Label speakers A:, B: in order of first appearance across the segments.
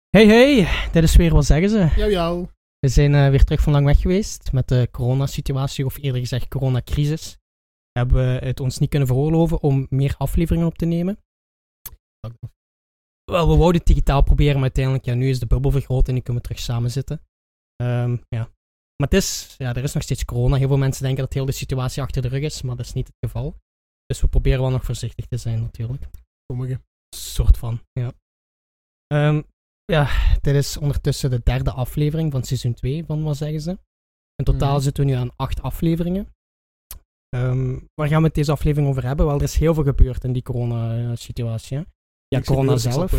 A: Hey, dit is weer Wat Zeggen Ze.
B: Jou.
A: We zijn weer terug van lang weg geweest met de coronasituatie, of eerder gezegd coronacrisis. Hebben we het ons niet kunnen veroorloven om meer afleveringen op te nemen. Wel, we wouden het digitaal proberen, maar uiteindelijk, nu is de bubbel vergroot en nu kunnen we terug samen zitten. Maar er is nog steeds corona. Heel veel mensen denken dat heel de situatie achter de rug is, maar dat is niet het geval. Dus we proberen wel nog voorzichtig te zijn, natuurlijk.
B: Sommige.
A: Soort van, ja. Dit is ondertussen de derde aflevering van seizoen 2 van Wat Zeggen Ze. In totaal zitten we nu aan 8 afleveringen. Waar gaan we het deze aflevering over hebben? Wel, er is heel veel gebeurd in die corona-situatie. Hè? Ja, corona zelf.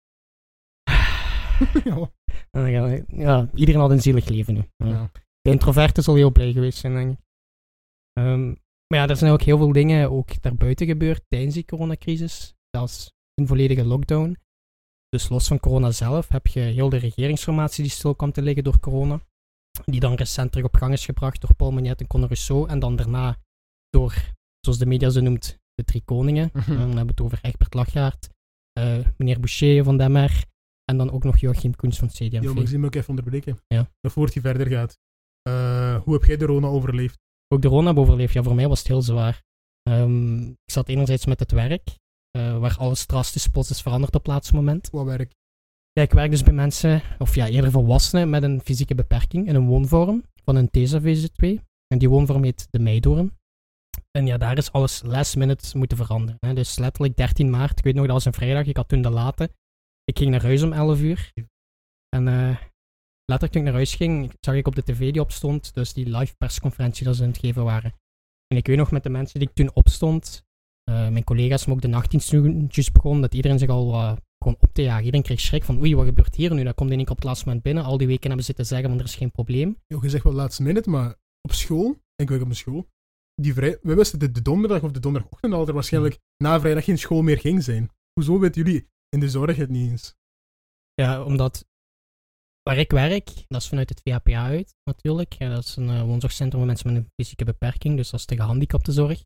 A: Iedereen had een zielig leven nu.
B: Ja.
A: De introverte zal heel blij geweest zijn, denk ik. Maar er zijn ook heel veel dingen ook daarbuiten gebeurd tijdens die coronacrisis. Zelfs een volledige lockdown. Dus los van corona zelf heb je heel de regeringsformatie die stil kwam te liggen door corona. Die dan recent terug op gang is gebracht door Paul Magnet en Conor Rousseau. En dan daarna door, zoals de media ze noemt, de drie koningen. Dan hebben we het over Egbert Lachaert, meneer Boucher van DMR en dan ook nog Joachim Koens van CD&V.
B: Mag ik ook even onderbreken?
A: Ja.
B: Voordat je verder gaat. Hoe heb jij de corona overleefd?
A: Ook de corona heb overleefd. Ja, voor mij was het heel zwaar. Ik zat enerzijds met het werk. Waar alles drastisch plots is veranderd op het laatste moment.
B: Wat werk?
A: Ja, ik werk dus bij mensen, of ja, eerder volwassenen met een fysieke beperking in een woonvorm van een TESA-VZ2. En die woonvorm heet de Meidoorn. En ja, daar is alles last minute moeten veranderen. Hè. Dus letterlijk 13 maart, ik weet nog, dat was een vrijdag, ik had toen de late. Ik ging naar huis om 11 uur. En later toen ik naar huis ging, zag ik op de tv die opstond, dus die live persconferentie dat ze aan het geven waren. En ik weet nog met de mensen die ik toen opstond, mijn collega's, maar ook de nachtdienst juist begonnen, dat iedereen zich al gewoon op te jagen. Iedereen kreeg schrik van, oei, wat gebeurt hier nu? Dat komt in één keer op het laatste moment binnen. Al die weken hebben ze zitten zeggen, van er is geen probleem.
B: Je zegt wel last minute, maar op school, ik werk op een school, we wisten de donderdag of de donderdagochtend al er waarschijnlijk na vrijdag geen school meer ging zijn. Hoezo weten jullie in de zorg het niet eens?
A: Ja, omdat waar ik werk, dat is vanuit het VHPA uit natuurlijk. Ja, dat is een woonzorgcentrum voor mensen met een fysieke beperking, dus dat is de gehandicaptenzorg.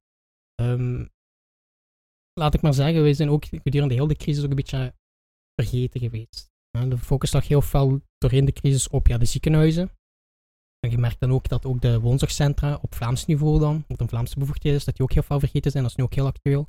A: Laat ik maar zeggen, we zijn ook gedurende heel de crisis ook een beetje vergeten geweest. De focus lag heel fel doorheen de crisis op de ziekenhuizen. En je merkt dan ook dat ook de woonzorgcentra op Vlaams niveau dan, op de Vlaamse bevoegdheden, dat die ook heel fel vergeten zijn. Dat is nu ook heel actueel.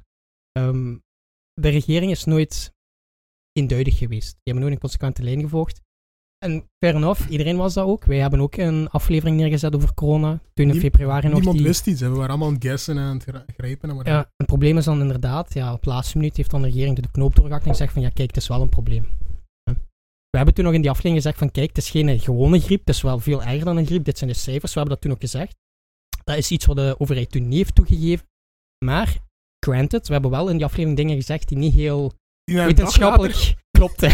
A: De regering is nooit eenduidig geweest. Die hebben nooit een consequente lijn gevolgd. En fair enough, iedereen was dat ook. Wij hebben ook een aflevering neergezet over corona. Toen in februari nog
B: niemand wist iets. We waren allemaal aan het guessen en aan het grijpen.
A: Ja, het probleem is dan inderdaad, op de laatste minuut heeft dan de regering de knoop doorgehakt en gezegd van, ja kijk, het is wel een probleem. We hebben toen nog in die aflevering gezegd van, kijk, het is geen gewone griep, het is wel veel erger dan een griep. Dit zijn de cijfers, we hebben dat toen ook gezegd. Dat is iets wat de overheid toen niet heeft toegegeven. Maar, granted, we hebben wel in die aflevering dingen gezegd die niet heel wetenschappelijk klopten.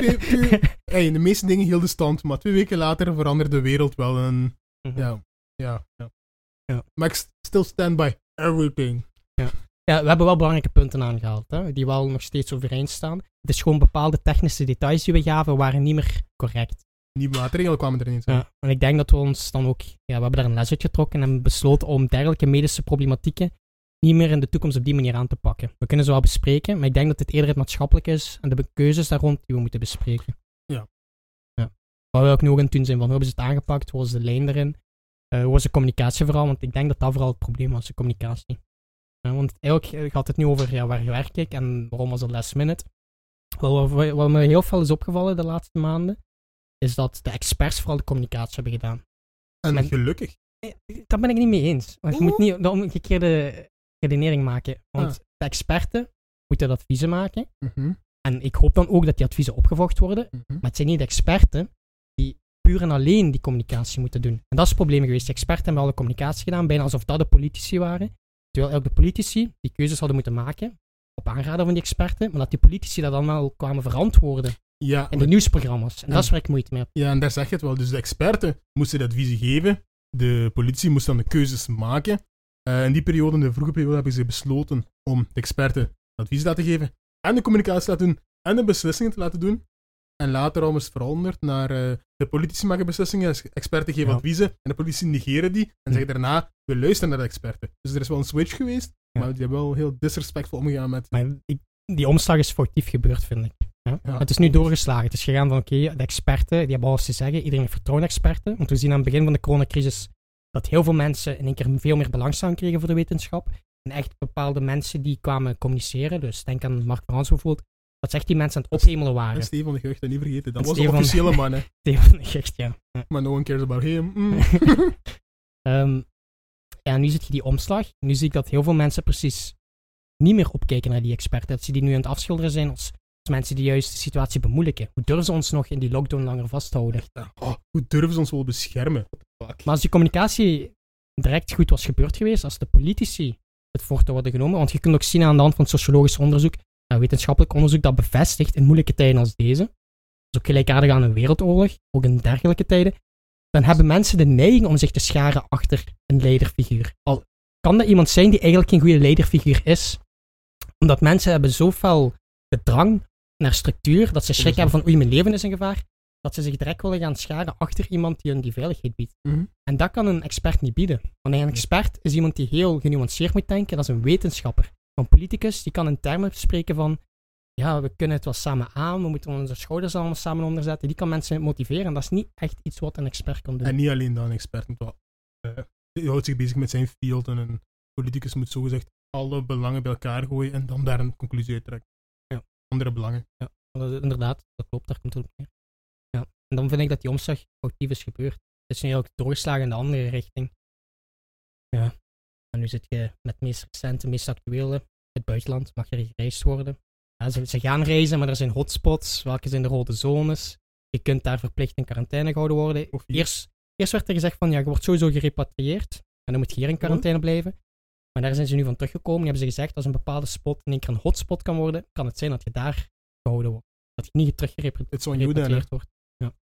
B: De meeste dingen hielden stand, maar 2 weken later veranderde de wereld wel een... Ja. Maar ik still stand by everything.
A: Ja, we hebben wel belangrijke punten aangehaald, hè, die wel nog steeds overeind staan. Het is gewoon bepaalde technische details die we gaven, waren niet meer correct.
B: Nieuwe maatregelen kwamen er niet.
A: Ja, en ik denk dat we ons dan ook... we hebben daar een les uit getrokken en hebben besloten om dergelijke medische problematieken niet meer in de toekomst op die manier aan te pakken. We kunnen ze wel bespreken, maar ik denk dat het eerder het maatschappelijk is en de keuzes daar rond die we moeten bespreken.
B: Ja.
A: Waar we ook nu ook aan het doen zijn, van hoe hebben ze het aangepakt, hoe was de lijn erin, hoe was de communicatie vooral, want ik denk dat dat vooral het probleem was, de communicatie. Want eigenlijk gaat het nu over waar werk ik en waarom was het last minute. Wat me heel veel is opgevallen de laatste maanden, is dat de experts vooral de communicatie hebben gedaan.
B: En gelukkig.
A: Daar ben ik niet mee eens. Want je moet niet de omgekeerde redenering maken. Want de experten moeten adviezen maken. En ik hoop dan ook dat die adviezen opgevolgd worden. Maar het zijn niet de experten die puur en alleen die communicatie moeten doen. En dat is het probleem geweest. De experten hebben al de communicatie gedaan, bijna alsof dat de politici waren. Terwijl ook de politici die keuzes hadden moeten maken, op aanraden van die experten, maar dat die politici dat dan wel kwamen verantwoorden in de nieuwsprogramma's. En dat is waar ik moeite mee heb.
B: Ja, en daar zeg je het wel. Dus de experten moesten de adviezen geven, de politici moesten dan de keuzes maken. In die periode, in de vroege periode, hebben ze besloten om de experten advies te laten geven, en de communicatie te laten doen, en de beslissingen te laten doen. En later al is het veranderd naar de politici maken beslissingen, experten geven adviezen, en de politici negeren die, en zeggen daarna, we luisteren naar de experten. Dus er is wel een switch geweest, maar die hebben wel heel disrespectvol omgegaan met...
A: Maar die omslag is foutief gebeurd, vind ik. Ja?
B: Ja,
A: het is nu doorgeslagen. Het is gegaan van, oké, de experten, die hebben alles te zeggen. Iedereen heeft vertrouwen in experten. Want we zien aan het begin van de coronacrisis dat heel veel mensen in één keer veel meer belangstelling kregen voor de wetenschap. En echt bepaalde mensen die kwamen communiceren. Dus denk aan Mark Frans bijvoorbeeld. Dat ze echt die mensen aan het ophemelen waren.
B: En Steven van de Gucht, dat niet vergeten. Dat
A: En
B: was de
A: Steven-
B: officiële man, hè.
A: Steven van de Gicht, ja.
B: Maar no one cares about him.
A: Ja, nu zie je die omslag. Nu zie ik dat heel veel mensen precies niet meer opkijken naar die experten. Dat ze die nu aan het afschilderen zijn als mensen die juist de situatie bemoeilijken. Hoe durven ze ons nog in die lockdown langer vasthouden?
B: Oh, hoe durven ze ons wel beschermen? What the fuck?
A: Maar als die communicatie direct goed was gebeurd geweest, als de politici het voortouw hadden genomen, want je kunt ook zien aan de hand van sociologisch onderzoek, wetenschappelijk onderzoek, dat bevestigt in moeilijke tijden als deze, dat is ook gelijkaardig aan een wereldoorlog, ook in dergelijke tijden, dan hebben mensen de neiging om zich te scharen achter een leiderfiguur. Al kan dat iemand zijn die eigenlijk geen goede leiderfiguur is, omdat mensen hebben zoveel de drang naar structuur, dat ze schrik hebben van oei, mijn leven is in gevaar, dat ze zich direct willen gaan scharen achter iemand die hun die veiligheid biedt.
B: Mhm.
A: En dat kan een expert niet bieden. Want een expert is iemand die heel genuanceerd moet denken, dat is een wetenschapper. Een politicus, die kan in termen spreken van ja, we kunnen het wel samen aan, we moeten onze schouders allemaal samen onderzetten. Die kan mensen motiveren en dat is niet echt iets wat een expert kan doen.
B: En niet alleen dan een expert. Die houdt zich bezig met zijn field en een politicus moet zogezegd alle belangen bij elkaar gooien en dan daar een conclusie uit trekken.
A: Ja.
B: Andere belangen.
A: Ja, inderdaad, dat klopt, daar komt het op neer. Ja. En dan vind ik dat die omslag foutief is gebeurd. Het is nu ook doorgeslagen in de andere richting. Ja. En nu zit je met het meest recente, meest actuele, het buitenland, mag er gereisd worden. Ja, ze gaan reizen, maar er zijn hotspots, welke zijn de rode zones. Je kunt daar verplicht in quarantaine gehouden worden. Eerst werd er gezegd van, ja, je wordt sowieso gerepatrieerd en dan moet je hier in quarantaine blijven. Maar daar zijn ze nu van teruggekomen en hebben ze gezegd, als een bepaalde spot in één keer een hotspot kan worden, kan het zijn dat je daar gehouden wordt. Dat je niet terug gerepatrieerd wordt. Ja.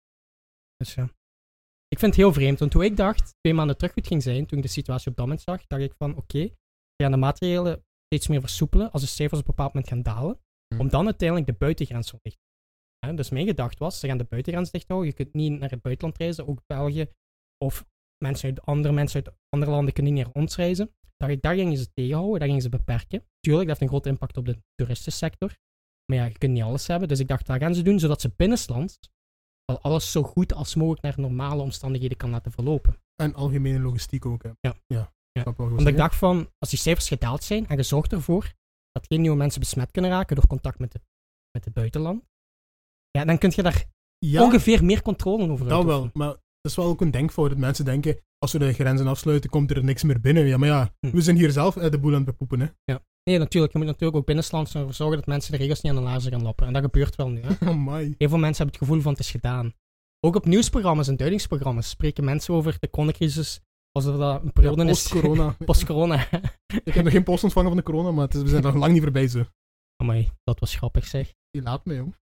A: Dus ja. Ik vind het heel vreemd, want toen ik dacht, 2 maanden terug goed ging zijn, toen ik de situatie op dat moment zag, dacht ik van, oké, we gaan de maatregelen steeds meer versoepelen als de cijfers op een bepaald moment gaan dalen, om dan uiteindelijk de buitengrens te dichten. Ja, dus mijn gedachte was, ze gaan de buitengrens dicht houden, je kunt niet naar het buitenland reizen, ook België, of andere mensen uit andere landen kunnen niet naar ons reizen. Daar gingen ze tegenhouden, daar gingen ze beperken. Tuurlijk, dat heeft een grote impact op de toeristensector, maar ja, je kunt niet alles hebben, dus ik dacht, dat gaan ze doen, zodat ze binnenlands wel alles zo goed als mogelijk naar normale omstandigheden kan laten verlopen.
B: En algemene logistiek ook, hè.
A: Ja. Want ik dacht van, als die cijfers gedaald zijn en je zorgt ervoor dat geen nieuwe mensen besmet kunnen raken door contact met het buitenland, ja, dan kun je daar ongeveer meer controle over uitoefenen.
B: Dat wel, maar dat is wel ook een denkfout dat mensen denken, als we de grenzen afsluiten, komt er niks meer binnen. Ja, maar ja, we zijn hier zelf de boel aan het bepoepen, hè.
A: Ja. Nee, natuurlijk. Je moet natuurlijk ook binnenlands ervoor zorgen dat mensen de regels niet aan de laarzen gaan lappen. En dat gebeurt wel nu, hè.
B: Oh my.
A: Heel veel mensen hebben het gevoel van het is gedaan. Ook op nieuwsprogramma's en duidingsprogramma's spreken mensen over de coronacrisis alsof dat een periode is.
B: Post-corona.
A: Post-corona.
B: Ik heb nog geen post ontvangen van de corona, maar we zijn nog lang niet voorbij, zo.
A: Amai, dat was grappig, zeg.
B: Je laat me, jong.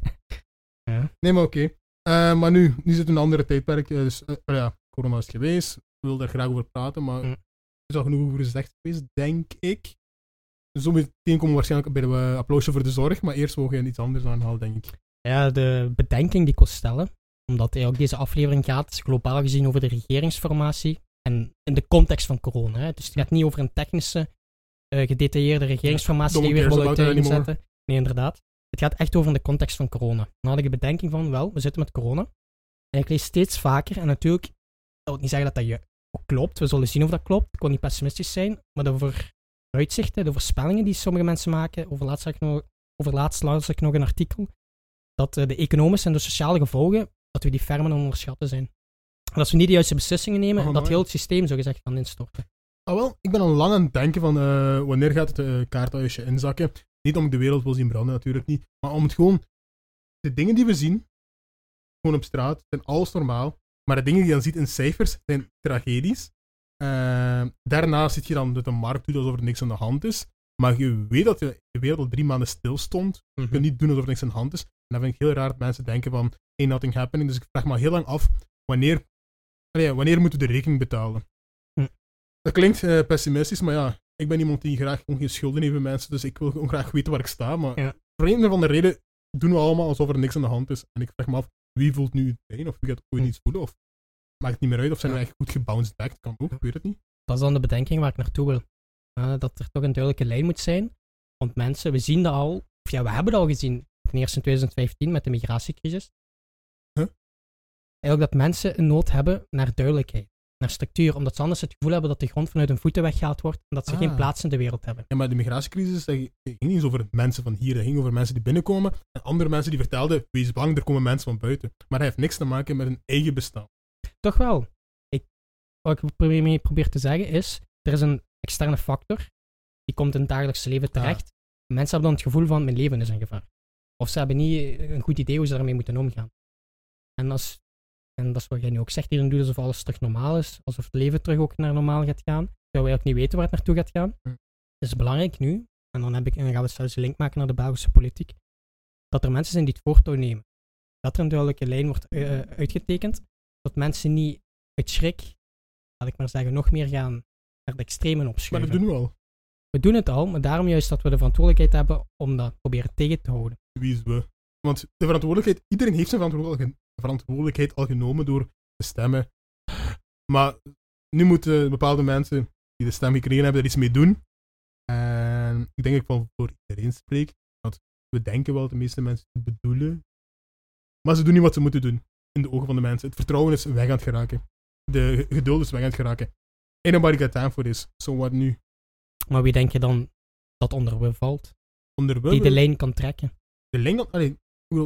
A: Ja.
B: Nee, maar oké. Maar nu zit een andere tijdperk. Dus corona is geweest. Ik wil daar graag over praten, maar er is al genoeg over gezegd geweest, denk ik. Zometeen komen we waarschijnlijk bij de applausje voor de zorg, maar eerst mogen we iets anders aanhalen, denk ik.
A: Ja, de bedenking die ik wil stellen, omdat ook deze aflevering gaat globaal gezien over de regeringsformatie en in de context van corona. Hè. Dus het gaat niet over een technische, gedetailleerde regeringsformatie die we weer willen uiteenzetten. Nee, inderdaad. Het gaat echt over in de context van corona. Dan had ik de bedenking van, wel, we zitten met corona. En ik lees steeds vaker, en natuurlijk, dat wil niet zeggen dat ook klopt. We zullen zien of dat klopt. Ik wil niet pessimistisch zijn, maar de vooruitzichten, de voorspellingen die sommige mensen maken, over laatst las ik nog een artikel, dat de economische en de sociale gevolgen, dat we die ferm aan onderschatten zijn. En als we niet de juiste beslissingen nemen, dat heel het systeem zogezegd kan instorten.
B: Ah wel, ik ben al lang aan het denken van wanneer gaat het kaarthuisje inzakken. Niet om ik de wereld wil zien branden, natuurlijk niet. Maar om het gewoon... De dingen die we zien, gewoon op straat, zijn alles normaal. Maar de dingen die je dan ziet in cijfers, zijn tragedies. Daarna zit je dan dat de markt doet alsof er niks aan de hand is. Maar je weet dat de wereld al 3 maanden stilstond. Je kunt niet doen alsof er niks aan de hand is. En dan vind ik heel raar dat mensen denken van, ain't nothing happening. Dus ik vraag me al heel lang af, wanneer moeten we de rekening betalen? Dat klinkt pessimistisch, maar ja, ik ben iemand die graag gewoon geen schulden heeft met mensen, dus ik wil gewoon graag weten waar ik sta. Maar voor een of andere reden doen we allemaal alsof er niks aan de hand is. En ik vraag me af, wie voelt nu pijn? Of wie gaat ooit iets voelen? Of maakt het niet meer uit? Of zijn we echt goed gebounced back? Kan ook, ik weet het niet.
A: Dat is dan de bedenking waar ik naartoe wil. Dat er toch een duidelijke lijn moet zijn. Want mensen, we zien dat al, of ja, we hebben dat al gezien, ten eerste in 2015 met de migratiecrisis. Eigenlijk dat mensen een nood hebben naar duidelijkheid, naar structuur, omdat ze anders het gevoel hebben dat de grond vanuit hun voeten weggehaald wordt en dat ze geen plaats in de wereld hebben.
B: Ja, maar de migratiecrisis, dat ging niet eens over mensen van hier, dat ging over mensen die binnenkomen en andere mensen die vertelden, wees bang, er komen mensen van buiten. Maar dat heeft niks te maken met hun eigen bestaan.
A: Toch wel. Wat ik probeer te zeggen is, er is een externe factor, die komt in het dagelijkse leven terecht. Mensen hebben dan het gevoel van, mijn leven is in gevaar. Of ze hebben niet een goed idee hoe ze daarmee moeten omgaan. En dat is wat jij nu ook zegt, iedereen doet alsof alles terug normaal is, alsof het leven terug ook naar normaal gaat gaan, terwijl wij ook niet weten waar het naartoe gaat gaan. Het is belangrijk nu, en dan gaan we zelfs een link maken naar de Belgische politiek, dat er mensen zijn die het voortouw nemen. Dat er een duidelijke lijn wordt uitgetekend, dat mensen niet uit schrik, laat ik maar zeggen, nog meer gaan naar de extremen opschuiven.
B: Maar dat doen we al.
A: We doen het al, maar daarom juist dat we de verantwoordelijkheid hebben om dat proberen tegen te houden.
B: Wie is we? Want de verantwoordelijkheid, iedereen heeft zijn verantwoordelijkheid al genomen door te stemmen. Maar nu moeten bepaalde mensen die de stem gekregen hebben er iets mee doen. En ik denk dat ik wel voor iedereen spreek. Want we denken wel dat de meeste mensen het bedoelen. Maar ze doen niet wat ze moeten doen. In de ogen van de mensen. Het vertrouwen is weg aan het geraken. De geduld is weg aan het geraken. Ain't nobody got time for this. So what nu?
A: Maar wie denk je dan dat onder we valt? Die de lijn kan trekken.
B: De lijn kan... Allee,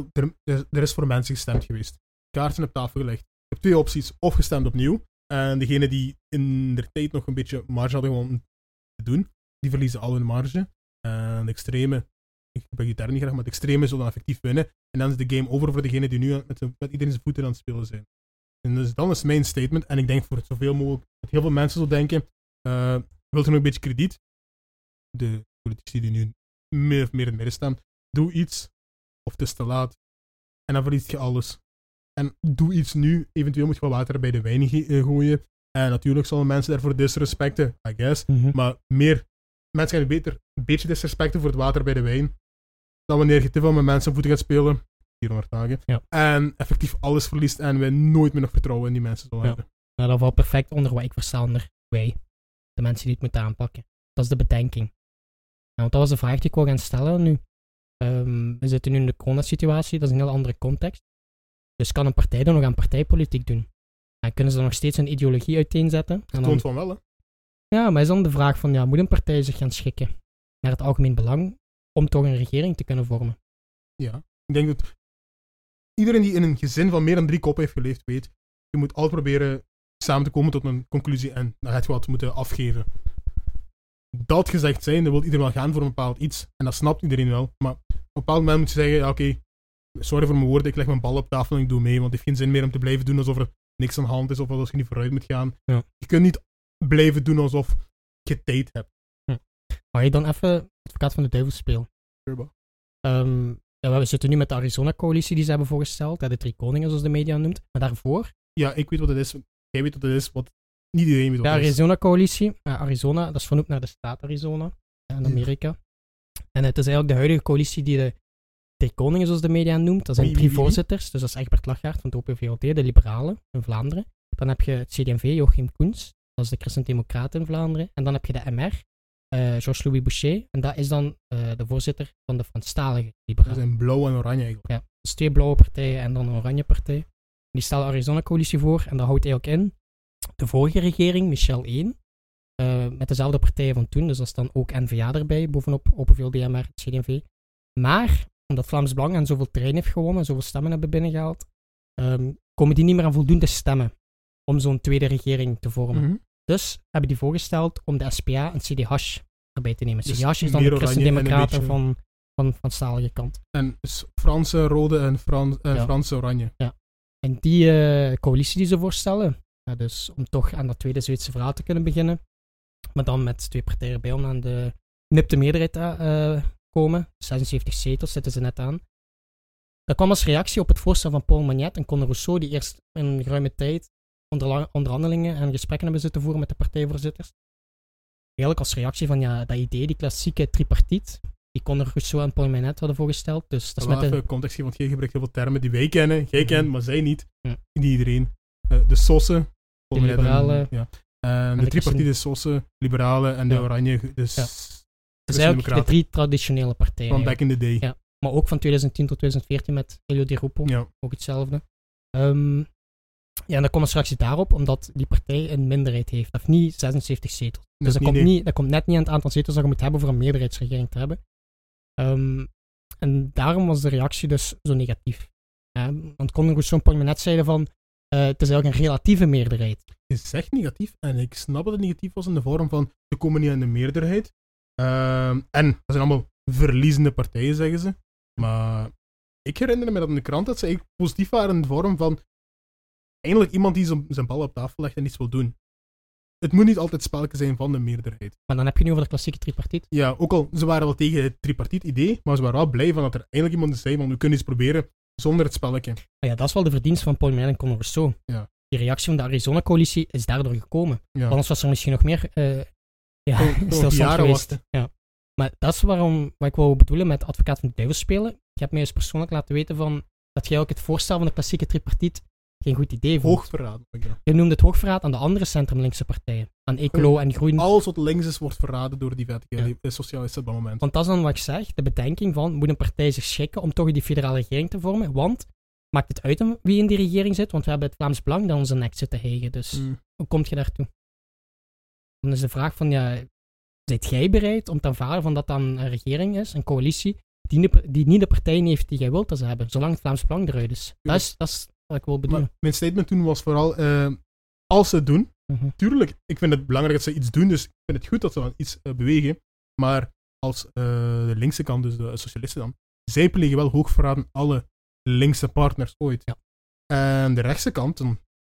B: er is voor mensen gestemd geweest. Kaarten op tafel gelegd. Je hebt 2 opties. Of gestemd opnieuw. En degene die in de tijd nog een beetje marge hadden om te doen, die verliezen al hun marge. En de extreme... Ik gebruik die term niet graag, maar de extreme zullen dan effectief winnen. En dan is de game over voor degene die nu met iedereen zijn voeten aan het spelen zijn. En dus dan is mijn statement. En ik denk voor het zoveel mogelijk... Dat heel veel mensen zo denken... wilt u nog een beetje krediet? De politici die nu meer of meer in het midden staan. Doe iets... Of het is te laat. En dan verliest je alles. En doe iets nu. Eventueel moet je wel water bij de wijn gooien. En natuurlijk zullen mensen daarvoor disrespecten, I guess. Maar mensen gaan beter een beetje disrespecten voor het water bij de wijn. Dan wanneer je te veel met mensen voeten gaat spelen. 400 dagen. Ja. En effectief alles verliest en we nooit meer nog vertrouwen in die mensen zullen hebben.
A: Nou, dat valt perfect onder wat ik versta onder wij. De mensen die het moeten aanpakken. Dat is de bedenking. Nou, want dat was de vraag die ik wou gaan stellen nu. We zitten nu in de coronasituatie, dat is een heel andere context. Dus kan een partij dan nog aan partijpolitiek doen? En kunnen ze dan nog steeds een ideologie uiteenzetten?
B: Het toont van wel, hè?
A: Ja, maar is dan de vraag van, moet een partij zich gaan schikken naar het algemeen belang om toch een regering te kunnen vormen?
B: Ja, ik denk dat iedereen die in een gezin van meer dan 3 koppen heeft geleefd, weet, je moet altijd proberen samen te komen tot een conclusie en dan heb je wat moeten afgeven. Dat gezegd zijn, dan wil iedereen wel gaan voor een bepaald iets. En dat snapt iedereen wel. Maar op een bepaald moment moet je zeggen, ja, oké, sorry voor mijn woorden, ik leg mijn bal op tafel en ik doe mee, want het heeft geen zin meer om te blijven doen alsof er niks aan de hand is of alsof je niet vooruit moet gaan. Ja. Je kunt niet blijven doen alsof je tijd hebt.
A: Mag je dan even advocaat van de duivel spelen? We zitten nu met de Arizona-coalitie die ze hebben voorgesteld, de 3 koningen zoals de media noemt. Maar daarvoor...
B: Ja, ik weet wat het is. Jij weet wat het is, wat niet iedereen weet wat het is.
A: De Arizona-coalitie. Arizona, dat is vernoemd naar de staat Arizona in Amerika. En het is eigenlijk de huidige coalitie die de 3 koningen zoals de media noemt. Dat zijn 3 voorzitters. Dus dat is Egbert Lachgaert van het OPVLD, de Liberalen in Vlaanderen. Dan heb je het CD&V, Joachim Koens. Dat is de Christen-Democraten in Vlaanderen. En dan heb je de MR, Georges-Louis Boucher. En dat is dan de voorzitter van de Franstalige Liberalen.
B: Dat zijn blauw en oranje eigenlijk.
A: Ja, dus 2 blauwe partijen en dan een oranje partij. Die stellen de Arizona-coalitie voor. En dat houdt eigenlijk in de vorige regering, Michel 1, met dezelfde partijen van toen. Dus dat is dan ook N-VA erbij, bovenop OPVLD, MR, CD&V. Maar, omdat Vlaams Belang en zoveel terrein heeft gewonnen, zoveel stemmen hebben binnengehaald, komen die niet meer aan voldoende stemmen om zo'n tweede regering te vormen. Dus hebben die voorgesteld om de SPA en CDH erbij te nemen.
B: Dus
A: CDH is dan de Christen-Democraten van stalige kant.
B: En dus Franse rode en Franse oranje.
A: Ja. En die coalitie die ze voorstellen, dus om toch aan dat tweede Zweedse verhaal te kunnen beginnen, maar dan met 2 partijen erbij om aan de nipte meerderheid te komen. 76 zetels zitten ze net aan. Dat kwam als reactie op het voorstel van Paul Magnet en Conor Rousseau, die eerst een geruime tijd onderhandelingen en gesprekken hebben zitten voeren met de partijvoorzitters. Eigenlijk als reactie van dat idee, die klassieke tripartiet, die Conor Rousseau en Paul Magnet hadden voorgesteld. Dus dat is met
B: even context geven, want jij gebruikt heel veel termen die wij kennen. Jij kent, maar zij niet. Niet iedereen. De Sossen.
A: De liberalen.
B: De tripartite, de Sossen, liberalen en de oranje. Dus
A: Dus eigenlijk de 3 traditionele partijen.
B: Van back in the day.
A: Ja. Maar ook van 2010 tot 2014 met Elio Di Rupo.
B: Ja.
A: Ook hetzelfde. Ja, en dan komen we straks daarop, omdat die partij een minderheid heeft. Dat heeft niet 76 zetels. Dus dat komt net niet aan het aantal zetels dat je moet hebben voor een meerderheidsregering te hebben. En daarom was de reactie dus zo negatief. Want Conor Rousseau en Paul Menet zeiden van, het is eigenlijk een relatieve meerderheid.
B: Het is echt negatief en ik snap dat het negatief was in de vorm van, ze komen niet aan de meerderheid. En dat zijn allemaal verliezende partijen, zeggen ze. Maar ik herinner me dat in de krant dat ze eigenlijk positief waren in de vorm van eindelijk iemand die zijn bal op tafel legt en iets wil doen. Het moet niet altijd spelletje zijn van de meerderheid.
A: Maar dan heb je nu over de klassieke tripartiet.
B: Ja, ook al, ze waren wel tegen het tripartiet-idee, maar ze waren wel blij van dat er eindelijk iemand zei van, we kunnen iets proberen zonder het spelletje.
A: Ja, dat is wel de verdienst van Paul Menet en Conor Rousseau.
B: Ja.
A: Die reactie van de Arizona-coalitie is daardoor gekomen.
B: Ja.
A: Anders was er misschien nog meer stilstand geweest. Ja. Maar dat is wat ik wou bedoelen met advocaat van de duivel spelen. Je hebt mij eens persoonlijk laten weten van, dat jij ook het voorstel van de klassieke tripartiet geen goed idee vond.
B: Hoogverraad. Ja.
A: Je noemde het hoogverraad aan de andere centrumlinkse partijen. Aan Ecolo en Groen.
B: Alles wat links is, wordt verraden door die vettige socialisten op dat moment.
A: Want dat is dan wat ik zeg, de bedenking van, moet een partij zich schikken om toch die federale regering te vormen? Want, maakt het uit wie in die regering zit? Want we hebben het Vlaams Belang dat onze nek zit te hegen. Dus hoe kom je daartoe? Dan is de vraag van, zijt jij bereid om te aanvaarden van dat dan een regering is, een coalitie, die niet de partijen heeft die jij wilt dat ze hebben, zolang het Vlaams Belang eruit is? Dat is wat ik wil bedoelen.
B: Mijn statement toen was vooral, als ze het doen, tuurlijk, ik vind het belangrijk dat ze iets doen, dus ik vind het goed dat ze dan iets bewegen, maar als de linkse kant, dus de socialisten dan, zij plegen wel hoogverraad aan alle linkse partners ooit.
A: Ja.
B: En de rechtse kant,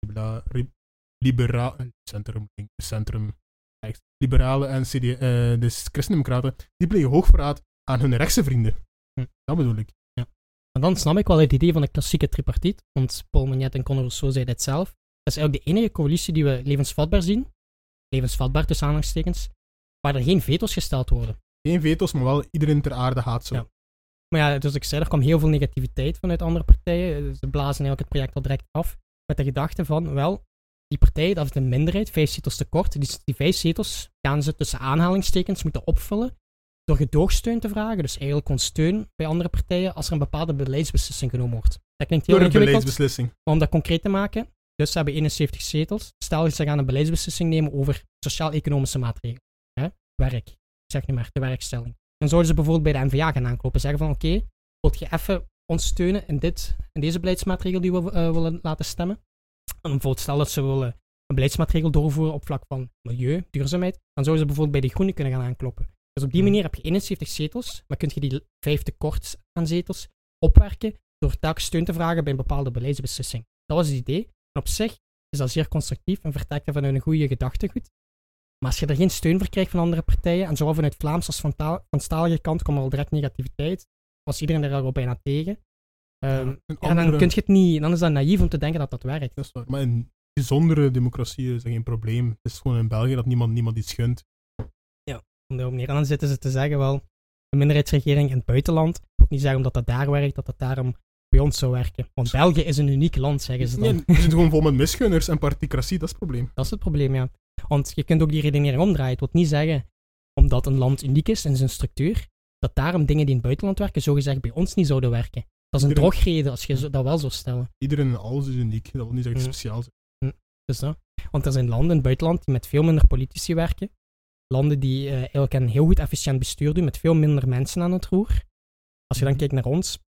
B: centrum, liberalen en de christendemocraten, die plegen hoogverraad aan hun rechtse vrienden. Dat bedoel ik.
A: Ja. En dan snap ik wel het idee van de klassieke tripartiet, want Paul Menet en Conor Rousseau zeiden het zelf. Dat is eigenlijk de enige coalitie die we levensvatbaar zien, levensvatbaar tussen aanhalingstekens, waar er geen veto's gesteld worden.
B: Geen veto's, maar wel iedereen ter aarde haat zo.
A: Ja. Maar ja, dus ik zei, er kwam heel veel negativiteit vanuit andere partijen. Ze blazen eigenlijk het project al direct af met de gedachte van, wel, die partij, dat is een minderheid, 5 zetels tekort. Die 5 zetels gaan ze tussen aanhalingstekens moeten opvullen door gedoogsteun te vragen. Dus eigenlijk gewoon steun bij andere partijen als er een bepaalde beleidsbeslissing genomen wordt. Dat klinkt heel ingewikkeld, maar om dat concreet te maken, dus ze hebben 71 zetels. Stel, ze gaan een beleidsbeslissing nemen over sociaal-economische maatregelen. Werk, ik zeg niet maar, de werkstelling. Dan zouden ze bijvoorbeeld bij de NVA gaan aankloppen. Zeggen van, oké, wilt je even ons steunen in deze beleidsmaatregel die we willen laten stemmen? En bijvoorbeeld stel dat ze willen een beleidsmaatregel doorvoeren op vlak van milieu, duurzaamheid, dan zouden ze bijvoorbeeld bij de Groenen kunnen gaan aankloppen. Dus op die manier heb je 71 zetels, maar kun je die 5 tekort aan zetels opwerken door telkens steun te vragen bij een bepaalde beleidsbeslissing. Dat was het idee. En op zich is dat zeer constructief en vertrekt er vanuit een goede gedachtegoed. Maar als je er geen steun voor krijgt van andere partijen, en zowel vanuit Vlaams als van Stalige kant komt er al direct negativiteit, was iedereen er al bijna tegen. En dan kun je het niet, dan is dat naïef om te denken dat dat werkt.
B: Dat is waar. Maar in bijzondere democratieën is dat geen probleem. Het is gewoon in België dat niemand iets gunt.
A: Ja, om daarop neer. En dan zitten ze te zeggen, wel, een minderheidsregering in het buitenland, ik wil niet zeggen omdat dat daar werkt, dat dat daarom bij ons zou werken. Want België is een uniek land, zeggen ze dan.
B: Nee, we zitten gewoon vol met misgunners en particratie, dat is het probleem.
A: Dat is het probleem, ja. Want je kunt ook die redenering omdraaien. Het wil niet zeggen, omdat een land uniek is in zijn structuur, dat daarom dingen die in het buitenland werken, zogezegd bij ons niet zouden werken. Dat is een drogreden als je dat wel zou stellen.
B: Iedereen en alles is uniek, dat wil niet zeggen speciaal zijn.
A: Dus dat. Want er zijn landen in het buitenland die met veel minder politici werken. Landen die eigenlijk een heel goed efficiënt bestuur doen, met veel minder mensen aan het roer. Als je dan kijkt naar ons,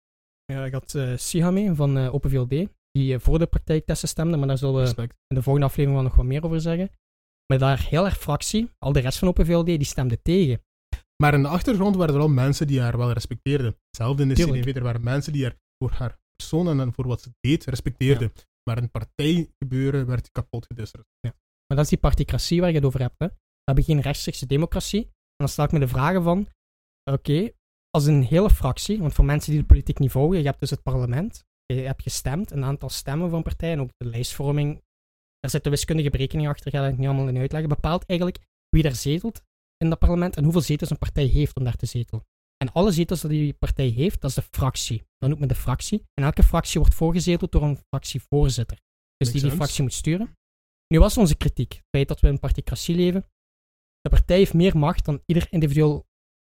A: ik had Sihame van Open VLD, die voor de praktijktesten stemde, maar daar zullen we in de volgende aflevering wel nog wat meer over zeggen. Maar daar heel erg fractie, al de rest van Open VLD, die stemde tegen.
B: Maar in de achtergrond waren er wel mensen die haar wel respecteerden. Zelfs in de CD&V, er waren mensen die haar voor haar persoon en voor wat ze deed respecteerden. Ja. Maar in partijgebeuren werd kapot gedisterd.
A: Ja. Maar dat is die particratie waar je het over hebt. Hè. We hebben geen rechtstreekse democratie. En dan stel ik me de vragen van, oké, als een hele fractie, want voor mensen die de politiek niet volgen, je hebt dus het parlement, je hebt gestemd, een aantal stemmen van partijen, ook de lijstvorming, daar zit de wiskundige berekening achter, ga ik niet allemaal in uitleggen, bepaalt eigenlijk wie daar zetelt in dat parlement en hoeveel zetels een partij heeft om daar te zetelen. En alle zetels die die partij heeft, dat is de fractie. Dat noemt men de fractie. En elke fractie wordt voorgezeteld door een fractievoorzitter. Dus die fractie moet sturen. Nu was onze kritiek, het feit dat we in een particratie leven. De partij heeft meer macht dan ieder individueel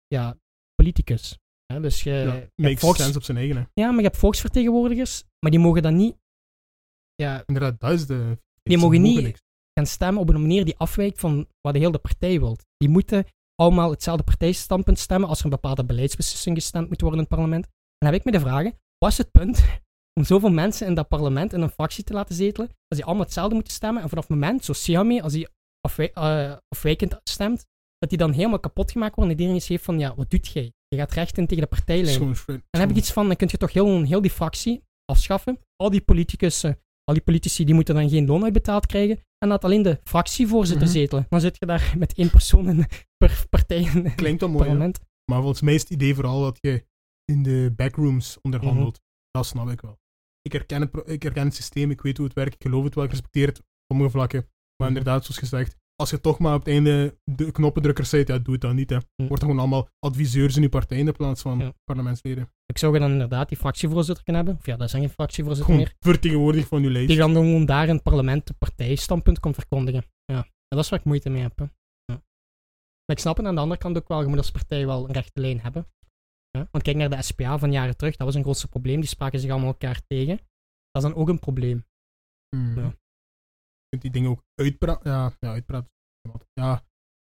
A: politicus. Dus je
B: makes
A: hebt
B: sense op zijn eigen. Hè.
A: Ja, maar je hebt volksvertegenwoordigers, maar die mogen dan niet... Ja,
B: Inderdaad, dat is de...
A: die mogen niet gaan stemmen op een manier die afwijkt van wat de hele partij wil. Die moeten allemaal hetzelfde partijstandpunt stemmen als er een bepaalde beleidsbeslissing gestemd moet worden in het parlement. En dan heb ik me de vraag, wat is het punt om zoveel mensen in dat parlement in een fractie te laten zetelen, als die allemaal hetzelfde moeten stemmen, en vanaf het moment, zo Siami, als hij afwijkend stemt, dat die dan helemaal kapot gemaakt worden en iedereen iets heeft van, ja, wat doet jij? Je gaat recht in tegen de partijlijn. En dan heb ik iets van, dan kun je toch heel die fractie afschaffen. Al die politici, die moeten dan geen loon uitbetaald krijgen. En laat alleen de fractievoorzitter zetelen. Dan zit je daar met 1 persoon per partij in het
B: klinkt dan mooi,
A: parlement.
B: Ja. Maar volgens mij is het idee vooral dat je in de backrooms onderhandelt. Dat snap ik wel. Ik herken het systeem, ik weet hoe het werkt, ik geloof het wel, ik respecteer het op sommige vlakken. Maar inderdaad, zoals gezegd, als je toch maar op het einde de knoppendrukker bent, ja, doe het dan niet. Hè. Wordt er gewoon allemaal adviseurs in je partij in de plaats van parlementsleden. Ik
A: zou dan inderdaad die fractievoorzitter kunnen hebben. Of ja, dat is geen fractievoorzitter
B: gewoon
A: meer.
B: Vertegenwoordig van je lijst.
A: Die dan gewoon daar in het parlement de partijstandpunt komt verkondigen. Ja, en dat is waar ik moeite mee heb. Hè. Ja. Maar ik snap het aan de andere kant ook wel, je moet als partij wel een rechte lijn hebben. Ja. Want kijk naar de SPA van jaren terug, dat was een grootste probleem. Die spraken zich allemaal elkaar tegen. Dat is dan ook een probleem. Ja.
B: Je kunt die dingen ook uitpraten. Ja.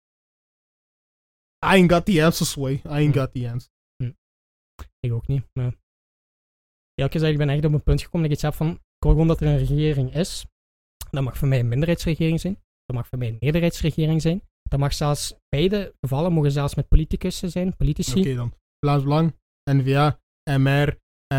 B: I ain't got the answers, way. I ain't got the answers.
A: Ik ook niet. Maar... ik ben echt op een punt gekomen dat ik iets heb van, ik wil gewoon dat er een regering is. Dat mag voor mij een minderheidsregering zijn. Dat mag voor mij een meerderheidsregering zijn. Dat mag zelfs, beide gevallen mogen zelfs met politici zijn, politici.
B: Oké dan. Vlaams Belang, N-VA, MR,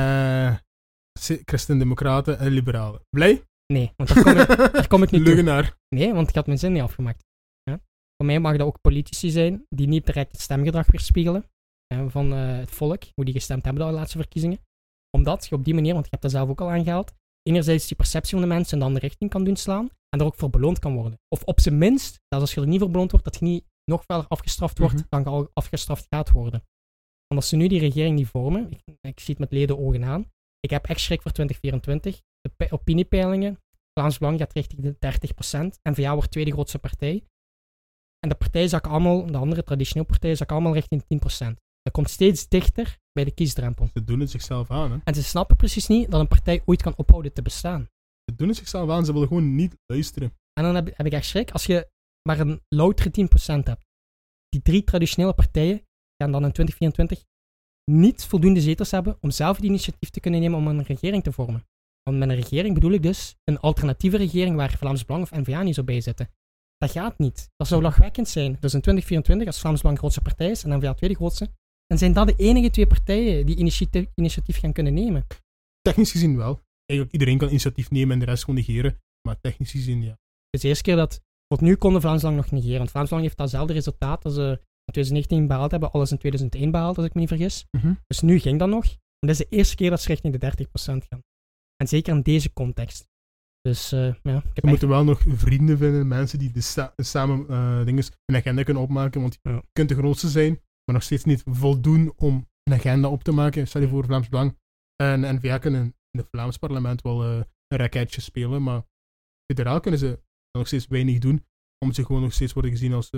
B: Christen-Democraten en Liberalen. Blij?
A: Nee, want daar kom ik niet
B: Leugenaar.
A: Nee, want ik had mijn zin niet afgemaakt. Ja? Voor mij mag dat ook politici zijn die niet direct het stemgedrag weerspiegelen van het volk, hoe die gestemd hebben de laatste verkiezingen. Omdat je op die manier, want ik heb dat zelf ook al aangehaald, enerzijds die perceptie van de mensen in de andere richting kan doen slaan en daar ook voor beloond kan worden. Of op zijn minst, dat als je er niet voor beloond wordt, dat je niet nog verder afgestraft wordt dan je al afgestraft gaat worden. Want als ze nu die regering niet vormen, ik zie het met leden ogen aan, ik heb echt schrik voor 2024. De opiniepeilingen, Vlaams Belang gaat richting de 30%, N-VA wordt tweede grootste partij. En de partijen zakken allemaal, de andere traditionele partijen zakken allemaal richting 10%. Dat komt steeds dichter bij de kiesdrempel.
B: Ze doen het zichzelf aan, hè?
A: En ze snappen precies niet dat een partij ooit kan ophouden te bestaan.
B: Ze doen het zichzelf aan, ze willen gewoon niet luisteren.
A: En dan heb ik echt schrik, als je maar een loutere 10% hebt. Die 3 traditionele partijen gaan dan in 2024 niet voldoende zetels hebben om zelf het initiatief te kunnen nemen om een regering te vormen. Want met een regering bedoel ik dus een alternatieve regering waar Vlaams Belang of N-VA niet zou bij zitten. Dat gaat niet. Dat zou lachwekkend zijn. Dus in 2024, als Vlaams Belang de grootste partij is en N-VA tweede grootste, dan zijn dat de enige 2 partijen die initiatief gaan kunnen nemen.
B: Technisch gezien wel. Eigenlijk iedereen kan initiatief nemen en de rest gewoon negeren. Maar technisch gezien, ja.
A: Het is de eerste keer dat... Tot nu konden Vlaams Belang nog negeren. Want Vlaams Belang heeft datzelfde resultaat als ze in 2019 behaald hebben. Alles in 2001 behaald, als ik me niet vergis. Dus nu ging dat nog. En dit is de eerste keer dat ze richting de 30% gaan. En zeker in deze context. Dus ja...
B: We moeten wel nog vrienden vinden, mensen die samen een agenda kunnen opmaken. Want je kunt de grootste zijn, maar nog steeds niet voldoen om een agenda op te maken. Stel je voor Vlaams Belang en N-VA kunnen in het Vlaams parlement wel een raketje spelen, maar federaal kunnen ze nog steeds weinig doen, omdat ze gewoon nog steeds worden gezien als...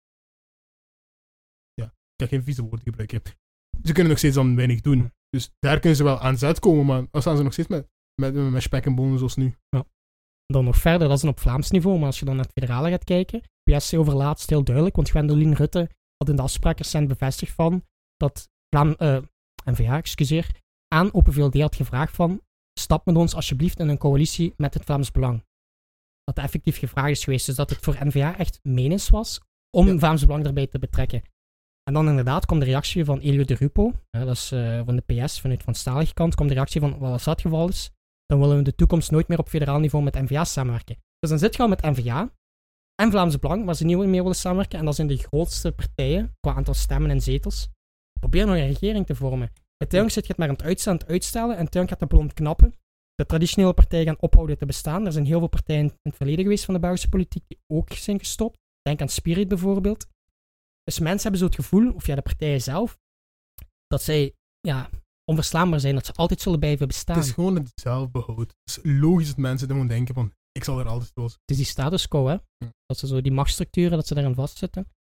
B: ik ga geen vieze woorden gebruiken. Ze kunnen nog steeds dan weinig doen. Dus daar kunnen ze wel aan zet komen, maar dan staan ze nog steeds met spek en bonen zoals nu.
A: Ja. Dan nog verder, dat is op Vlaams niveau, maar als je dan naar het federale gaat kijken, PSC overlaatst heel duidelijk, want Gwendoline Rutte had in de afspraak recent bevestigd van dat N-VA, aan Open VLD had gevraagd van stap met ons alsjeblieft in een coalitie met het Vlaams Belang. Dat effectief gevraagd is geweest, dus dat het voor N-VA echt menens was om Vlaams Belang erbij te betrekken. En dan inderdaad kwam de reactie van Elio de Rupo, dat is van de PS, vanuit van Stalige kant, kwam de reactie van, als dat het geval is, dan willen we in de toekomst nooit meer op federaal niveau met N-VA samenwerken. Dus dan zit je al met N-VA en Vlaams Belang, waar ze niet meer willen samenwerken, en dat zijn de grootste partijen, qua aantal stemmen en zetels. Probeer nog een regering te vormen. Uiteindelijk zit je het maar aan het uitstellen, en uiteindelijk gaat de ballon knappen. De traditionele partijen gaan ophouden te bestaan. Er zijn heel veel partijen in het verleden geweest van de Belgische politiek die ook zijn gestopt. Denk aan Spirit bijvoorbeeld. Dus mensen hebben zo het gevoel, of de partijen zelf, dat zij onverslaanbaar zijn, dat ze altijd zullen blijven bestaan.
B: Het is gewoon het zelfbehoud. Het is logisch dat mensen dan denken van, ik zal er altijd los.
A: Het is die status quo, hè. Dat ze zo die machtsstructuren, dat ze daarin vastzitten.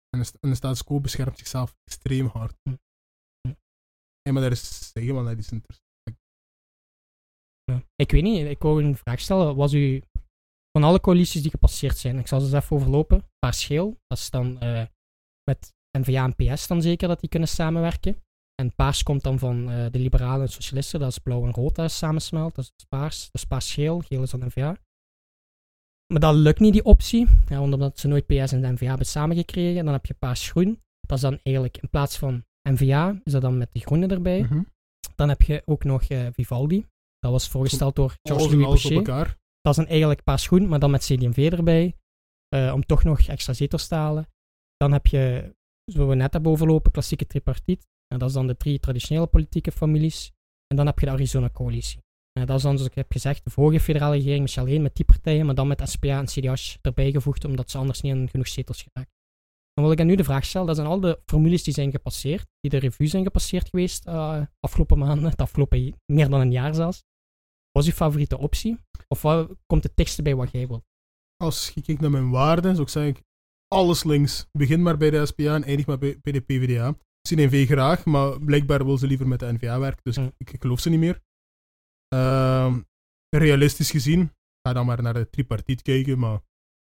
B: En de status quo beschermt zichzelf extreem hard. Ja, maar daar is zeggen, want dat is interessant.
A: Ja. Ik weet niet, ik wou een vraag stellen. Was u van alle coalities die gepasseerd zijn, ik zal ze eens even overlopen. Paars-geel, dat is dan met N-VA en PS dan zeker dat die kunnen samenwerken. En paars komt dan van de liberalen en socialisten, dat is blauw en rood, dat is samensmelt, dat is paars. Dus paars-geel, geel is dan N-VA. Maar dat lukt niet, die optie, omdat ze nooit PS en de N-VA hebben samengekregen. Dan heb je paars-groen, dat is dan eigenlijk in plaats van N-VA, is dat dan met de groenen erbij.
B: Mm-hmm.
A: Dan heb je ook nog Vivaldi. Dat was voorgesteld door Georges-Louis Boucher. Dat is dan eigenlijk paars-groen, maar dan met CD&V erbij. Om toch nog extra zetels te halen. Dan heb je, zoals we net hebben overlopen, klassieke tripartiet. En dat is dan de 3 traditionele politieke families. En dan heb je de Arizona-coalitie. Dat is dan, zoals ik heb gezegd, de vorige federale regering, misschien alleen met die partijen, maar dan met SPA en CDH erbij gevoegd, omdat ze anders niet aan genoeg zetels geraken. Dan wil ik aan u de vraag stellen, dat zijn al de formules die zijn gepasseerd, die de revue zijn gepasseerd geweest afgelopen maanden, het afgelopen meer dan een jaar zelfs. Wat is uw favoriete optie? Of wat komt het dichtste bij wat jij wilt?
B: Als je kijkt naar mijn waarden, zou ik zeggen, alles links. Begin maar bij de SPA en eindig maar bij de PvdA. CD&V graag, maar blijkbaar wil ze liever met de N-VA werken, dus ik geloof ze niet meer. Realistisch gezien, ga dan maar naar de tripartiet kijken, maar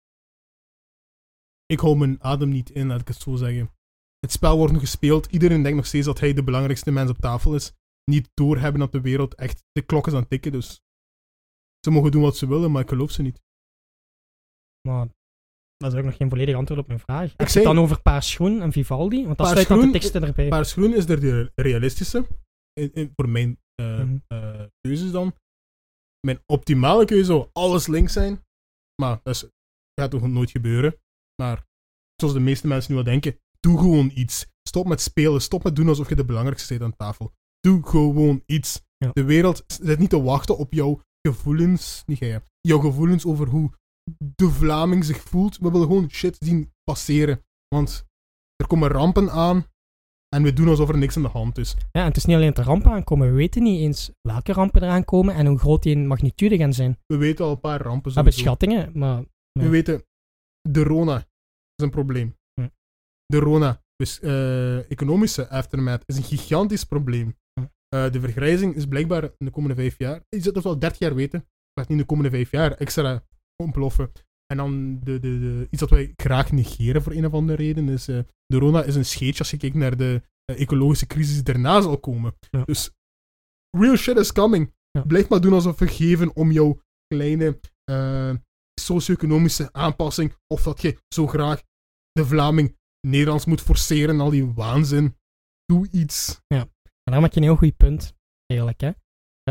B: ik hou mijn adem niet in, laat ik het zo zeggen. Het spel wordt nog gespeeld, iedereen denkt nog steeds dat hij de belangrijkste mens op tafel is. Niet doorhebben dat de wereld echt, de klok is aan het tikken, dus ze mogen doen wat ze willen, maar ik geloof ze niet.
A: Maar dat is ook nog geen volledig antwoord op mijn vraag. Ik zit dan over paars-groen en Vivaldi, want dat sluit dan de teksten erbij.
B: Paars-groen is de realistische, voor mijn keuzes dan. Mijn optimale keuze zou alles links zijn, maar dat gaat toch nooit gebeuren. Maar zoals de meeste mensen nu al denken, doe gewoon iets. Stop met spelen, stop met doen alsof je de belangrijkste bent aan tafel. Doe gewoon iets. Ja. De wereld zit niet te wachten op jouw gevoelens, jouw gevoelens over hoe de Vlaming zich voelt. We willen gewoon shit zien passeren, want er komen rampen aan en we doen alsof er niks aan de hand is.
A: Ja, en het is niet alleen dat er rampen aankomen, we weten niet eens welke rampen eraan komen en hoe groot die in magnitude gaan zijn.
B: We weten al een paar rampen.
A: We hebben schattingen, maar...
B: Ja. We weten, de Rona is een probleem.
A: Ja.
B: De Rona, dus economische aftermath, is een gigantisch probleem.
A: Ja.
B: De vergrijzing is blijkbaar in de komende 5 jaar, je zult het wel 30 jaar weten, maar niet in de komende 5 jaar extra ontploffen. En dan iets dat wij graag negeren voor een of andere reden is, de Rona is een scheetje als je kijkt naar de ecologische crisis die daarna zal komen. Ja. Dus, real shit is coming. Ja. Blijf maar doen alsof we geven om jouw kleine socio-economische aanpassing, of dat je zo graag de Vlaming Nederlands moet forceren en al die waanzin. Doe iets.
A: Ja, en daar maak je een heel goed punt, eigenlijk, hè.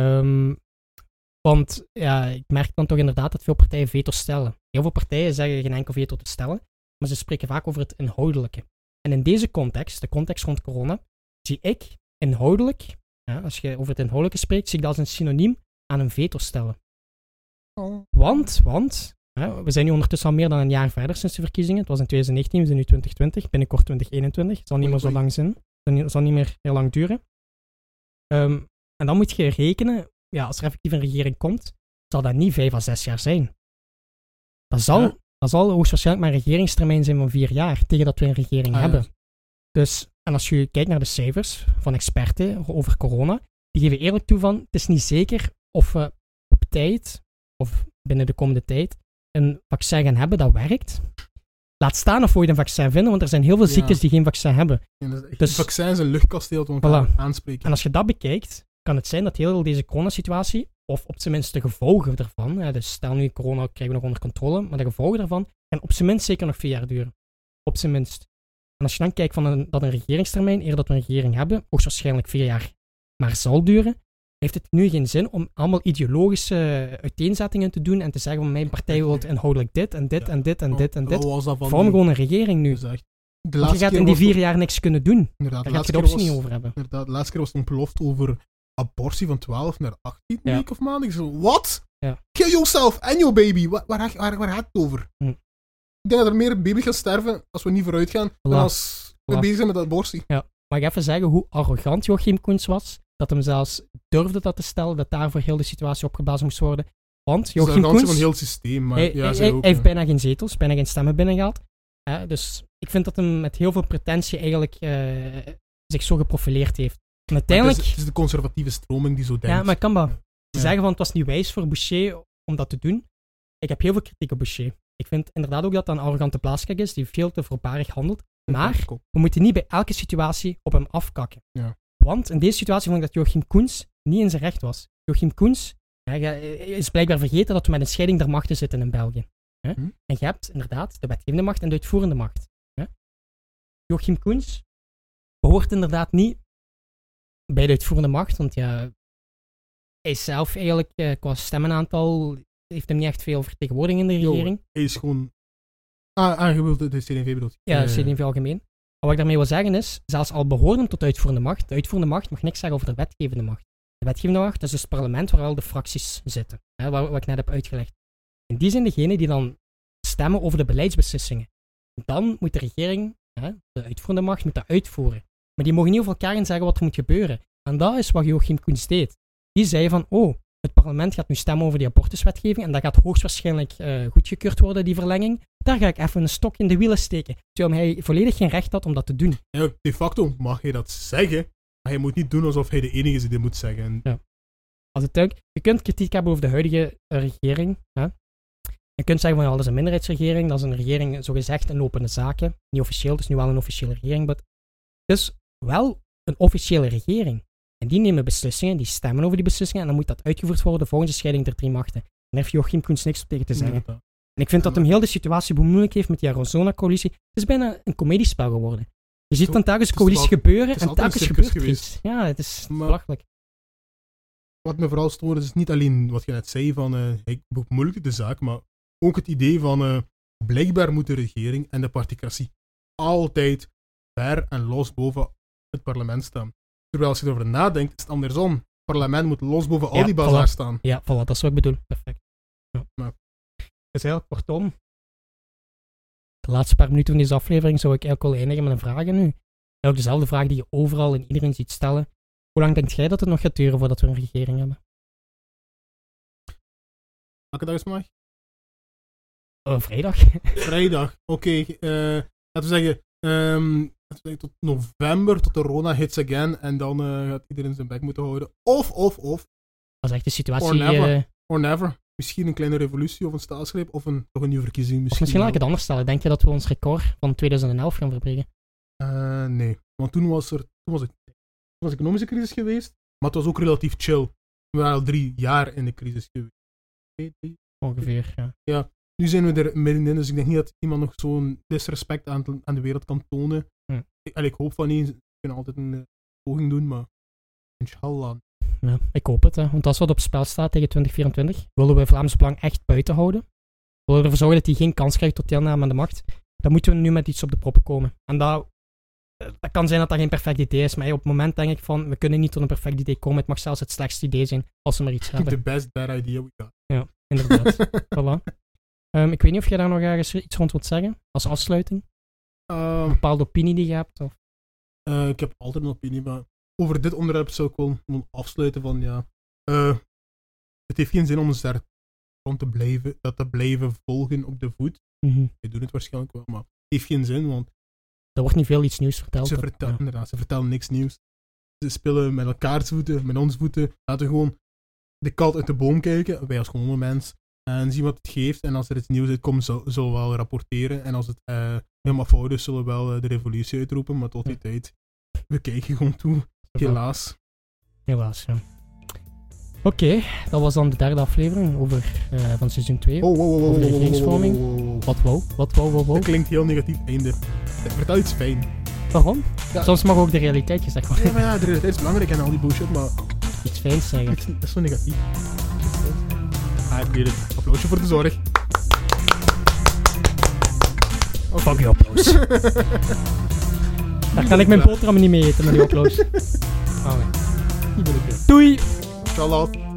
A: Want ja, ik merk dan toch inderdaad dat veel partijen veto stellen. Heel veel partijen zeggen geen enkel veto te stellen, maar ze spreken vaak over het inhoudelijke. En in deze context, de context rond corona, zie ik inhoudelijk, ja, als je over het inhoudelijke spreekt, zie ik dat als een synoniem aan een veto stellen.
B: Oh.
A: Want we zijn nu ondertussen al meer dan een jaar verder sinds de verkiezingen. Het was in 2019, we zijn nu 2020, binnenkort 2021. Het zal niet meer zo lang zijn. Het zal niet meer heel lang duren. En dan moet je rekenen, ja, als er effectief een regering komt, zal dat niet 5 à 6 jaar zijn. Dat zal hoogstwaarschijnlijk maar een regeringstermijn zijn van 4 jaar, tegen dat we een regering hebben. Ja. Dus, en als je kijkt naar de cijfers van experten over corona, die geven eerlijk toe van, het is niet zeker of we op tijd, of binnen de komende tijd, een vaccin gaan hebben dat werkt. Laat staan of we ooit een vaccin vinden, want er zijn heel veel ziektes die geen vaccin hebben.
B: Ja, dus vaccin is een luchtkasteel dat we elkaar aanspreken.
A: En als je dat bekijkt, kan het zijn dat heel deze coronasituatie, of op zijn minst de gevolgen ervan, dus stel nu corona krijgen we nog onder controle, maar de gevolgen daarvan gaan op zijn minst zeker nog 4 jaar duren. Op zijn minst. En als je dan kijkt dat een regeringstermijn, eer dat we een regering hebben, hoogstwaarschijnlijk 4 jaar maar zal duren, heeft het nu geen zin om allemaal ideologische uiteenzettingen te doen en te zeggen van mijn partij wil inhoudelijk dit en dit en dit en dit en dit. Vorm gewoon een regering nu. Want je gaat in die 4 jaar niks kunnen doen. Daar gaat je de optie niet over hebben.
B: Inderdaad, de laatste keer was het een belofte over abortie van 12 naar 18 week of maanden. Ik zo, wat? Ja. Kill yourself and your baby. Waar gaat het over? Ik denk dat er meer baby's gaan sterven als we niet vooruit gaan dan als we bezig zijn met abortie.
A: Ja. Mag ik even zeggen hoe arrogant Joachim Koens was? Dat hem zelfs durfde dat te stellen, dat daarvoor heel de situatie opgeblazen moest worden. Want Joachim Koens...
B: van heel het systeem, maar
A: hij heeft bijna geen zetels, bijna geen stemmen binnengehaald. Dus ik vind dat hem met heel veel pretentie eigenlijk zich zo geprofileerd heeft. En uiteindelijk...
B: Het is de conservatieve stroming die zo denkt.
A: Ja, maar ik kan wel zeggen van het was niet wijs voor Boucher om dat te doen. Ik heb heel veel kritiek op Boucher. Ik vind inderdaad ook dat dat een arrogante blaaskak is die veel te voorbarig handelt. Maar we moeten niet bij elke situatie op hem afkakken.
B: Ja.
A: Want in deze situatie vond ik dat Joachim Koens niet in zijn recht was. Joachim Koens is blijkbaar vergeten dat we met een scheiding der machten zitten in België. En je hebt inderdaad de wetgevende macht en de uitvoerende macht. Joachim Koens behoort inderdaad niet bij de uitvoerende macht, want hij is zelf eigenlijk qua stemmenaantal heeft hem niet echt veel vertegenwoordiging in de regering.
B: Hij is gewoon aangewild de CD&V bedoelt.
A: Ja, de CD&V algemeen. Maar wat ik daarmee wil zeggen is, zelfs al behoort hem tot de uitvoerende macht mag niks zeggen over de wetgevende macht. De wetgevende macht is dus het parlement waar al de fracties zitten, wat ik net heb uitgelegd. En die zijn degenen die dan stemmen over de beleidsbeslissingen. Dan moet de regering, de uitvoerende macht, moet dat uitvoeren. Maar die mogen niet over elkaar in zeggen wat er moet gebeuren. En dat is wat Joachim Koens deed. Die zei van, het parlement gaat nu stemmen over die abortuswetgeving en dat gaat hoogstwaarschijnlijk goedgekeurd worden, die verlenging. Daar ga ik even een stok in de wielen steken. Terwijl hij volledig geen recht had om dat te doen.
B: Ja, de facto mag hij dat zeggen, maar hij moet niet doen alsof hij de enige is die dit moet zeggen.
A: Ja. Je kunt kritiek hebben over de huidige regering. Je kunt zeggen van, dat is een minderheidsregering, dat is een regering, zogezegd, in lopende zaken. Niet officieel, het is nu wel een officiële regering, maar het is wel een officiële regering. En die nemen beslissingen, die stemmen over die beslissingen, en dan moet dat uitgevoerd worden volgens de scheiding der drie machten. En daar heeft Joachim Koens niks op tegen te zeggen. En ik vind dat hem heel de situatie bemoeilijk heeft met die Arizona-coalitie. Het is bijna een comediespel geworden. Je ziet van telkens coalitie gebeuren en telkens gebeurt er iets. Ja, het is belachelijk.
B: Wat me vooral stoort is niet alleen wat je net zei van hij bemoeilijkt de zaak, maar ook het idee van blijkbaar moet de regering en de particratie altijd ver en los boven het parlement staan. Terwijl als je erover nadenkt, is het andersom. Het parlement moet los boven al die bazaar staan.
A: Ja, voilà, dat is wat ik bedoel. Perfect. Ja. Dus eigenlijk kortom, de laatste paar minuten van deze aflevering zou ik eigenlijk al eindigen met een vraag aan u. Ook dezelfde vraag die je overal en iedereen ziet stellen. Hoe lang denkt jij dat het nog gaat duren voordat we een regering hebben?
B: Welke dag is het vandaag?
A: Vrijdag.
B: Vrijdag, oké. Laten we zeggen, tot november, tot de corona hits again, en dan gaat iedereen zijn bek moeten houden. Of.
A: Dat is echt de situatie.
B: Or never. Misschien een kleine revolutie of een staatsgreep, of toch een nieuwe verkiezing.
A: Misschien laat ik het anders stellen. Denk je dat we ons record van 2011 gaan verbreken?
B: Nee, want toen was economische crisis geweest, maar het was ook relatief chill. We waren al 3 jaar in de crisis geweest.
A: Ongeveer, ja.
B: Ja, nu zijn we er middenin, dus ik denk niet dat iemand nog zo'n disrespect aan de wereld kan tonen. Ik hoop van niet, we kunnen altijd een poging doen, maar inshallah.
A: Ja, ik hoop het, want als wat op spel staat tegen 2024, willen we Vlaams Belang echt buiten houden. Willen we ervoor zorgen dat hij geen kans krijgt tot deelname aan de macht, dan moeten we nu met iets op de proppen komen. En dat kan zijn dat dat geen perfect idee is, maar op het moment denk ik van, we kunnen niet tot een perfect idee komen. Het mag zelfs het slechtste idee zijn, als we maar iets hebben.
B: The best bad idea we got.
A: Ja, inderdaad. Voilà. Ik weet niet of jij daar nog ergens iets rond wilt zeggen, als afsluiting? Een bepaalde opinie die je hebt? Of?
B: Ik heb altijd een opinie, maar over dit onderwerp zou ik wel afsluiten van, het heeft geen zin om ons daar rond te blijven volgen op de voet. We doen het waarschijnlijk wel, maar het heeft geen zin, want
A: er wordt niet veel iets nieuws verteld.
B: Ze vertellen niks nieuws. Ze spelen met elkaars voeten, met ons voeten. Laten we gewoon de kat uit de boom kijken, wij als gewone mens, en zien wat het geeft. En als er iets nieuws uitkomt, zullen we wel rapporteren. En als het helemaal fout is, zullen we wel de revolutie uitroepen. Maar tot die tijd, we kijken gewoon toe. Helaas.
A: Helaas, ja. Oké, dat was dan de derde aflevering van seizoen 2. Over de regeringsvorming. Wat wou?
B: Dat klinkt heel negatief einde. Vertel iets fijn.
A: Waarom? Ja. Soms mag ook de realiteit gezegd worden.
B: Ja, maar de realiteit is belangrijk en al die bullshit, maar
A: iets fijns zeggen.
B: Dat is zo negatief. Ik weet het. Applausje voor de zorg.
A: Fuck je applaus. Daar kan ik mijn boterham niet mee eten met die applaus. Doei!
B: Ciao.